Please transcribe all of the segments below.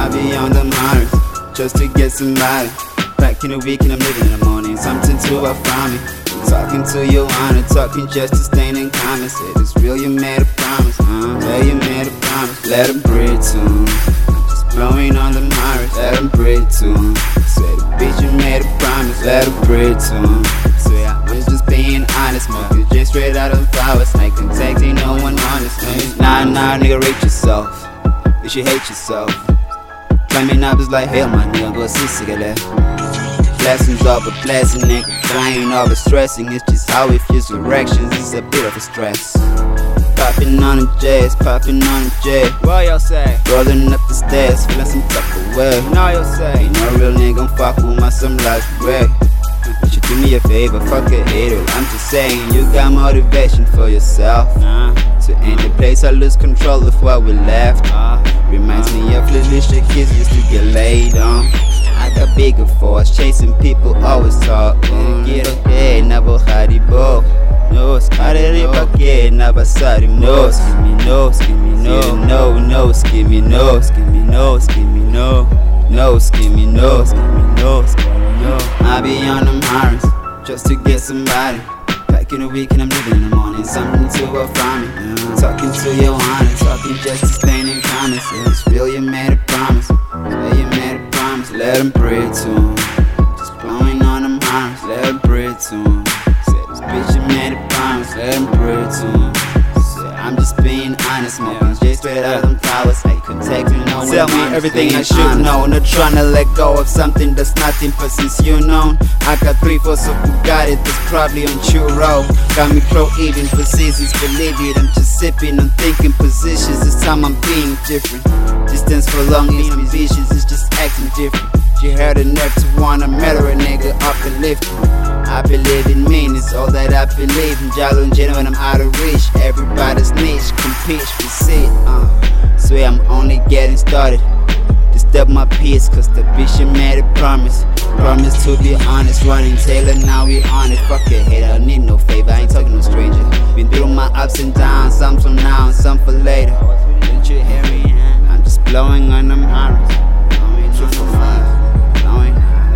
I be on the Mars, just to get somebody. Back in the week and I'm living in the morning, something to affirm me. Talking to your honor, talking just to stain in comments. Said it's real, you made a promise. Yeah, you made a promise. Let him breathe too. I'm just blowing on the Mars. Let him breathe too. Said bitch, you made a promise. Let him breathe too. Swear I was just being honest. Smoking just straight out of flowers. Like contacting no one honest. Nah, nigga, rate yourself. You should hate yourself. Climbing up is like hell, my nigga, go see cigarette. Blessings of a blessing, nigga. I ain't always stressing, it's just how it feels. Directions, it's a bit of a stress. Popping on the jazz, popping on the jet. What y'all say? Rolling up the stairs, feeling some type of way. Now y'all say? Ain't no real nigga gon' fuck with my some last way. You should do me a favor, fuck a hater. I'm just saying, you got motivation for yourself. To end the place, I lose control of what we left. Reminds me of little shit kids used to get laid on. I got bigger force, chasing people always talk. Get ahead, never haribo. Nose, haribo, get never sorry. Nose, give me nose, give me no, nose, give me nose, give me nose, give me no, nose, give me nose, give me nose, give me no. I be on them Mars, just to get somebody. Back in the week and I'm living in the morning, something to affirm me. Talking to your honor, talking just to stain in comments. It's real, you made a promise. Yeah, you made a promise. Let him breathe too. Just blowing on them arms. Let him breathe too. Said this bitch, you made a promise. Let him breathe too. Said I'm just being honest, smoking just straight out of them flowers. I contact you, no one. Tell me everything I should know. Not trying to let go of something that's nothing, but since you known, I got 3/4 of Bugatti that's probably on churro. Got me pro eating for seasons, believe it. I'm just sipping, I'm thinking positions. This time I'm being different. Distance for long, being ambitious, it's just acting different. You had the nerve to wanna murder a nigga off the lift. I believe in me, it's all that I believe in. Jalo and Jenna when I'm out of reach. Everybody's niche, compete, we see it. Swear I'm only getting started. Disturb my peace, cause the bitch made a promise. Promise to be honest, running Taylor, now we on it. Fuck it, hater, I need no favor, I ain't talking no stranger. Been through my ups and downs, some for now and some for later. Didn't you hear me? I'm just blowing on them arms. Blowing on them arms. Blowing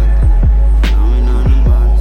on them arms.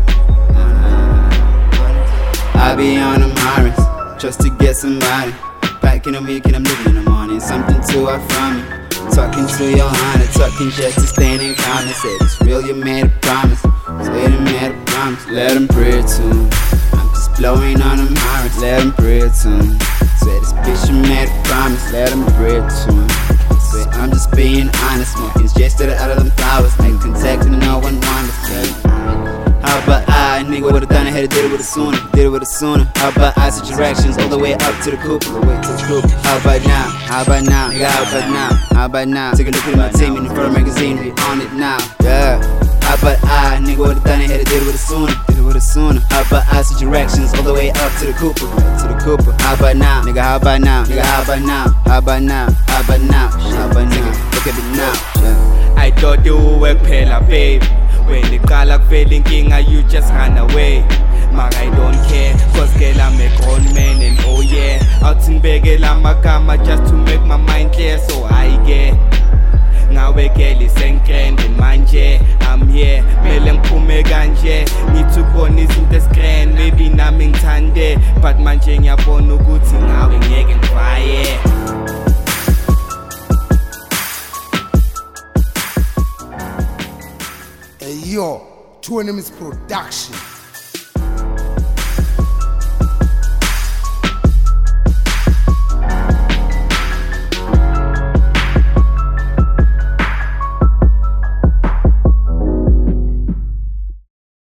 I be on them arms, just to get somebody. Back in the week and I'm living in the morning, something to affirm me. Talking to your honor, talking just to stand in comments. Said it's real, you made a promise. Said you made a promise. Let him breathe too. I'm just blowing on them arms. Let him breathe too. Said this bitch, you made a promise. Let him breathe too. Said I'm just being honest, smoking just out of them flowers. Like contacting no one wonders. How about I, nigga would've done it, had to did it with a sooner, did it with a sooner. How about I switch directions all the way up to the coupe, all the way to the coupe. How about now, how about now, nigga, how about now, how about now? Take a look at my team in the front magazine, we on it now, yeah. How about I, nigga would've done it, had to did it with a sooner, did it with a sooner. How about I switch directions all the way up to the coupe, to the coupe. How about now, nigga, how about now, nigga, how about now, how about now, how about now, how about now, look at it now, yeah. I thought you would work pela, babe. When the call feeling king, you just run away. But I don't care, cause girl I'm a grown man and oh yeah. Out in Begela Makama just to make my mind clear, so I get. Now we girl is grand and manje. I'm here, meleng pume ganje. Need to bonus in the screen, maybe naming tande. But manje ngiyabona ukuthi ngawe ngeke ngifire. Yo, 2NM's production.